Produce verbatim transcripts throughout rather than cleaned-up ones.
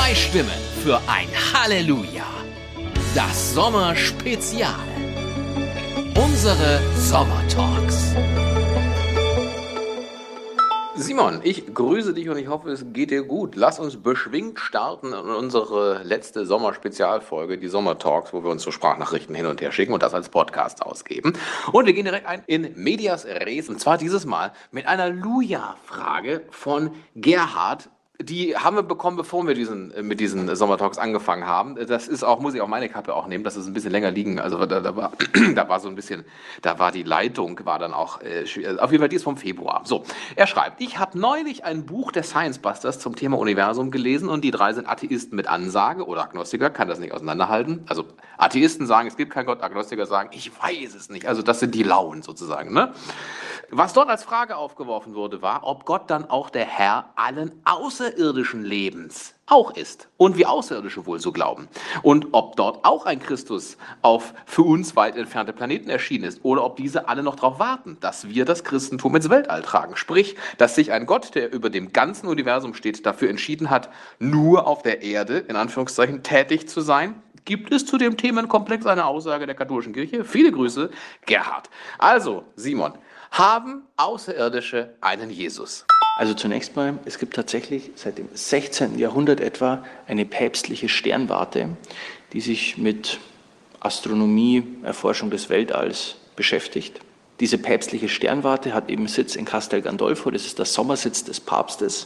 Zwei Stimmen für ein Halleluja. Das Sommerspezial. Unsere Sommertalks. Simon, ich grüße dich und ich hoffe, es geht dir gut. Lass uns beschwingt starten in unsere letzte Sommerspezialfolge, die Sommertalks, wo wir uns so Sprachnachrichten hin und her schicken und das als Podcast ausgeben. Und wir gehen direkt ein in Medias Res, und zwar dieses Mal mit einer Luja-Frage von Gerhard. Die haben wir bekommen, bevor wir diesen, mit diesen Sommertalks angefangen haben. Das ist auch, muss ich auch meine Kappe auch nehmen, das ist ein bisschen länger liegen. Also da, da, war, da war so ein bisschen, da war die Leitung, war dann auch, äh, auf jeden Fall die ist vom Februar. So, er schreibt, ich habe neulich ein Buch der Science Busters zum Thema Universum gelesen und die drei sind Atheisten mit Ansage oder Agnostiker, kann das nicht auseinanderhalten. Also Atheisten sagen, es gibt keinen Gott, Agnostiker sagen, ich weiß es nicht. Also das sind die Lauen sozusagen, ne? Was dort als Frage aufgeworfen wurde, war, ob Gott dann auch der Herr allen außerirdischen Lebens auch ist und wie Außerirdische wohl so glauben. Und ob dort auch ein Christus auf für uns weit entfernte Planeten erschienen ist oder ob diese alle noch darauf warten, dass wir das Christentum ins Weltall tragen. Sprich, dass sich ein Gott, der über dem ganzen Universum steht, dafür entschieden hat, nur auf der Erde, in Anführungszeichen, tätig zu sein. Gibt es zu dem Themenkomplex eine Aussage der katholischen Kirche? Viele Grüße, Gerhard. Also, Simon, haben Außerirdische einen Jesus? Also zunächst mal, es gibt tatsächlich seit dem sechzehnten Jahrhundert etwa eine päpstliche Sternwarte, die sich mit Astronomie, Erforschung des Weltalls beschäftigt. Diese päpstliche Sternwarte hat eben Sitz in Castel Gandolfo, das ist der Sommersitz des Papstes.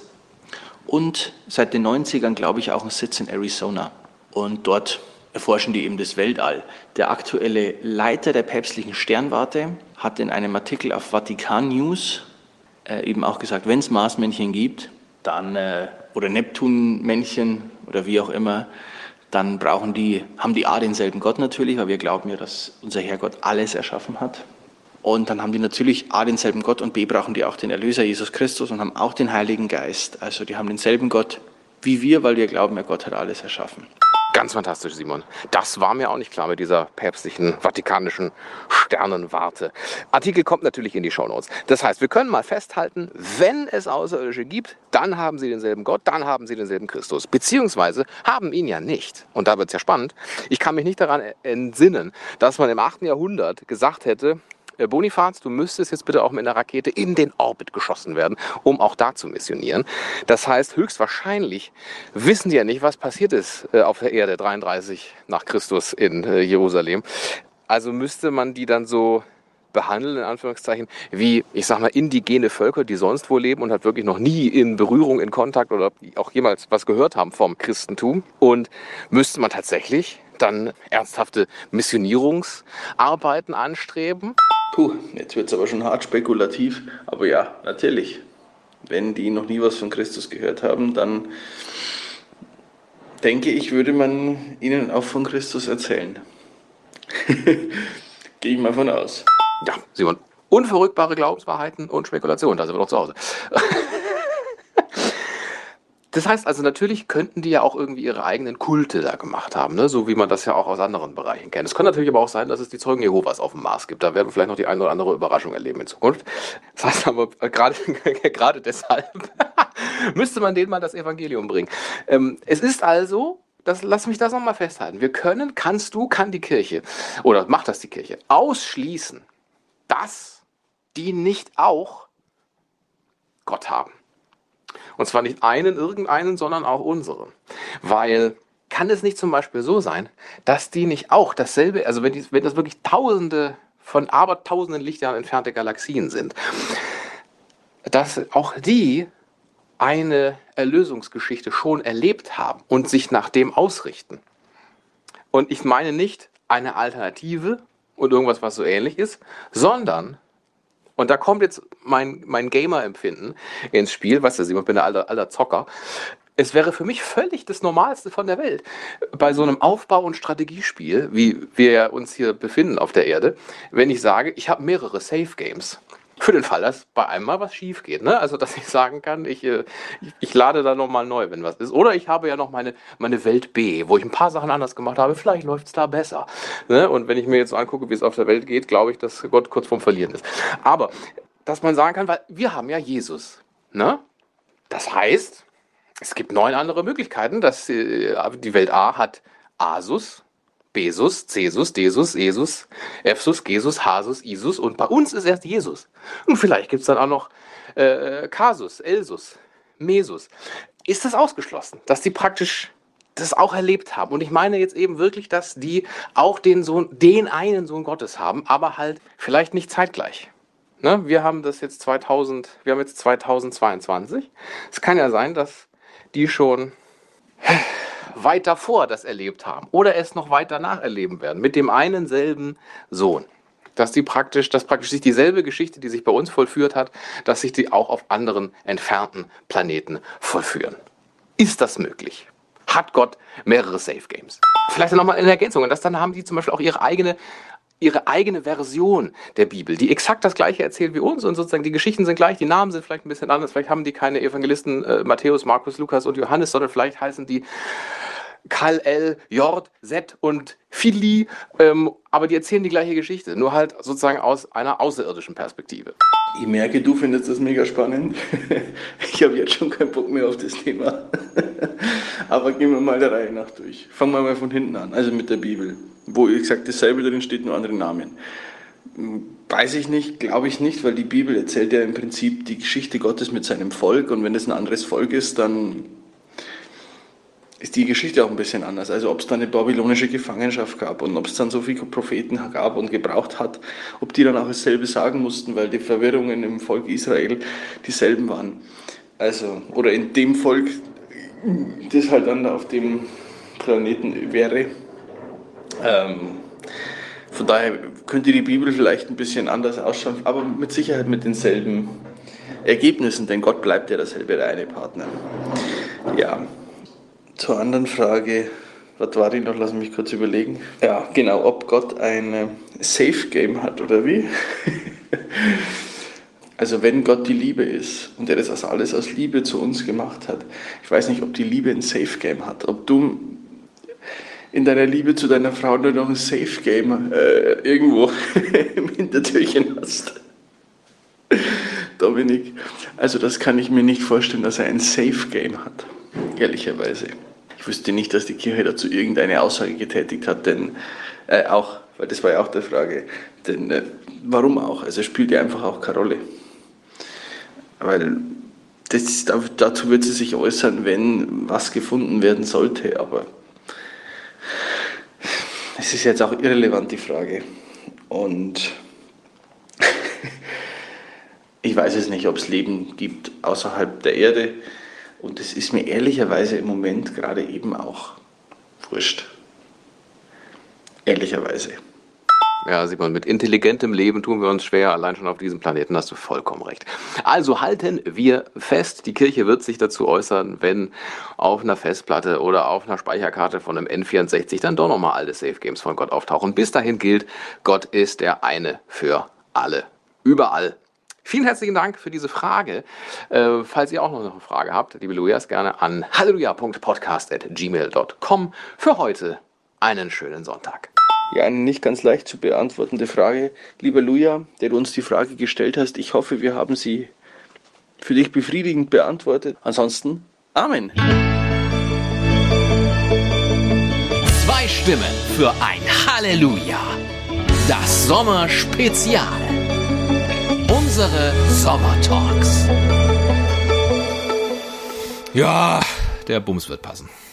Und seit den neunzigern, glaube ich, auch einen Sitz in Arizona. Und dort erforschen die eben das Weltall. Der aktuelle Leiter der päpstlichen Sternwarte hat in einem Artikel auf Vatikan News äh, eben auch gesagt, wenn es Marsmännchen gibt, dann äh, oder Neptunmännchen oder wie auch immer, dann brauchen die, haben die A denselben Gott natürlich, weil wir glauben ja, dass unser Herrgott alles erschaffen hat. Und dann haben die natürlich A denselben Gott und B brauchen die auch den Erlöser Jesus Christus und haben auch den Heiligen Geist. Also die haben denselben Gott wie wir, weil wir glauben, ja, Gott hat alles erschaffen. Ganz fantastisch, Simon. Das war mir auch nicht klar mit dieser päpstlichen, vatikanischen Sternenwarte. Artikel kommt natürlich in die Shownotes. Das heißt, wir können mal festhalten, wenn es Außerirdische gibt, dann haben sie denselben Gott, dann haben sie denselben Christus. Beziehungsweise haben ihn ja nicht. Und da wird es ja spannend. Ich kann mich nicht daran entsinnen, dass man im achten Jahrhundert gesagt hätte, Bonifaz, du müsstest jetzt bitte auch mit einer Rakete in den Orbit geschossen werden, um auch da zu missionieren. Das heißt, höchstwahrscheinlich wissen die ja nicht, was passiert ist auf der Erde dreiunddreißig nach Christus in Jerusalem. Also müsste man die dann so behandeln, in Anführungszeichen, wie, ich sag mal, indigene Völker, die sonst wo leben und halt wirklich noch nie in Berührung, in Kontakt oder auch jemals was gehört haben vom Christentum. Und müsste man tatsächlich dann ernsthafte Missionierungsarbeiten anstreben? Puh, jetzt wird es aber schon hart spekulativ. Aber ja, natürlich. Wenn die noch nie was von Christus gehört haben, dann denke ich, würde man ihnen auch von Christus erzählen. Gehe ich mal von aus. Ja, Simon, unverrückbare Glaubenswahrheiten und Spekulationen, da sind wir doch zu Hause. Das heißt also, natürlich könnten die ja auch irgendwie ihre eigenen Kulte da gemacht haben, ne? So wie man das ja auch aus anderen Bereichen kennt. Es kann natürlich aber auch sein, dass es die Zeugen Jehovas auf dem Mars gibt. Da werden wir vielleicht noch die eine oder andere Überraschung erleben in Zukunft. Das heißt aber, gerade, gerade deshalb müsste man denen mal das Evangelium bringen. Ähm, es ist also, das, lass mich das nochmal festhalten, wir können, kannst du, kann die Kirche, oder macht das die Kirche, ausschließen, dass die nicht auch Gott haben. Und zwar nicht einen, irgendeinen, sondern auch unseren. Weil kann es nicht zum Beispiel so sein, dass die nicht auch dasselbe, also wenn, die, wenn das wirklich tausende von abertausenden Lichtjahren entfernte Galaxien sind, dass auch die eine Erlösungsgeschichte schon erlebt haben und sich nach dem ausrichten. Und ich meine nicht eine Alternative und irgendwas, was so ähnlich ist, sondern, und da kommt jetzt mein, mein Gamer-Empfinden ins Spiel, weißt du, ich bin ein alter, alter Zocker, es wäre für mich völlig das Normalste von der Welt, bei so einem Aufbau- und Strategiespiel, wie wir uns hier befinden auf der Erde, wenn ich sage, ich habe mehrere Safe-Games. Für den Fall, dass bei einem mal was schief geht, ne? Also, dass ich sagen kann, ich, ich, ich lade da nochmal neu, wenn was ist. Oder ich habe ja noch meine, meine Welt B, wo ich ein paar Sachen anders gemacht habe. Vielleicht läuft es da besser. Ne? Und wenn ich mir jetzt so angucke, wie es auf der Welt geht, glaube ich, dass Gott kurz vorm Verlieren ist. Aber, dass man sagen kann, weil wir haben ja Jesus. Ne? Das heißt, Es gibt neun andere Möglichkeiten. Das, äh, die Welt A hat Asus, Besus, Cesus, Desus, Esus, Epsus, Gesus, Hasus, Isus und bei uns ist erst Jesus. Und vielleicht gibt es dann auch noch äh, Kasus, Elsus, Mesus. Ist das ausgeschlossen, dass die praktisch das auch erlebt haben? Und ich meine jetzt eben wirklich, dass die auch den Sohn, den einen Sohn Gottes haben, aber halt vielleicht nicht zeitgleich. Ne? Wir haben das jetzt zweitausend, wir haben jetzt zweitausendzweiundzwanzig. Es kann ja sein, dass die schon weit davor das erlebt haben oder es noch weiter nacherleben werden mit dem einen selben Sohn. Dass die praktisch, dass praktisch sich dieselbe Geschichte, die sich bei uns vollführt hat, dass sich die auch auf anderen entfernten Planeten vollführen. Ist das möglich? Hat Gott mehrere Safe Games? Vielleicht nochmal in Ergänzung. Und das dann haben die zum Beispiel auch ihre eigene ihre eigene Version der Bibel, die exakt das Gleiche erzählt wie uns und sozusagen die Geschichten sind gleich, die Namen sind vielleicht ein bisschen anders, vielleicht haben die keine Evangelisten äh, Matthäus, Markus, Lukas und Johannes, sondern vielleicht heißen die Kal, El, Jord, Set und Phili, ähm, aber die erzählen die gleiche Geschichte, nur halt sozusagen aus einer außerirdischen Perspektive. Ich merke, du findest das mega spannend. Ich habe jetzt schon keinen Bock mehr auf das Thema. Aber gehen wir mal der Reihe nach durch. Fangen wir mal von hinten an, also mit der Bibel. Wo, wie gesagt, dasselbe drin steht, nur andere Namen. Weiß ich nicht, glaube ich nicht, weil die Bibel erzählt ja im Prinzip die Geschichte Gottes mit seinem Volk und wenn es ein anderes Volk ist, dann ist die Geschichte auch ein bisschen anders. Also ob es da eine babylonische Gefangenschaft gab und ob es dann so viele Propheten gab und gebraucht hat, ob die dann auch dasselbe sagen mussten, weil die Verwirrungen im Volk Israel dieselben waren. Also, oder in dem Volk, das halt dann auf dem Planeten wäre. Ähm, von daher könnte die Bibel vielleicht ein bisschen anders ausschauen, aber mit Sicherheit mit denselben Ergebnissen, denn Gott bleibt ja derselbe, der eine Partner. Ja. Zur anderen Frage, was war die noch? Lass mich kurz überlegen. Ja, genau, ob Gott ein Safe Game hat oder wie? Also wenn Gott die Liebe ist und er das alles aus Liebe zu uns gemacht hat, ich weiß nicht, ob die Liebe ein Safe Game hat, ob du in deiner Liebe zu deiner Frau nur noch ein Safe Game äh, irgendwo im Hintertürchen hast. Dominik, also das kann ich mir nicht vorstellen, dass er ein Safe Game hat, ehrlicherweise. Ich wüsste nicht, dass die Kirche dazu irgendeine Aussage getätigt hat, denn äh, auch, weil das war ja auch die Frage, denn äh, warum auch? Also es spielt ja einfach auch keine Rolle. Weil das, dazu wird sie sich äußern, wenn was gefunden werden sollte, aber es ist jetzt auch irrelevant, die Frage. Und ich weiß es nicht, ob es Leben gibt außerhalb der Erde. Und es ist mir ehrlicherweise im Moment gerade eben auch wurscht. Ehrlicherweise. Ja, Simon, mit intelligentem Leben tun wir uns schwer, allein schon auf diesem Planeten, hast du vollkommen recht. Also halten wir fest, die Kirche wird sich dazu äußern, wenn auf einer Festplatte oder auf einer Speicherkarte von einem N vierundsechzig dann doch nochmal alte Safe Games von Gott auftauchen. Bis dahin gilt, Gott ist der eine für alle. Überall. Vielen herzlichen Dank für diese Frage. Äh, falls ihr auch noch eine Frage habt, liebe Lujas, gerne an halleluja punkt podcast at gmail punkt com. Für heute einen schönen Sonntag. Ja, eine nicht ganz leicht zu beantwortende Frage. Lieber Luja, der du uns die Frage gestellt hast, ich hoffe, wir haben sie für dich befriedigend beantwortet. Ansonsten, Amen. Zwei Stimmen für ein Halleluja. Das Sommerspezial. Unsere Sommertalks. Ja, der Bums wird passen.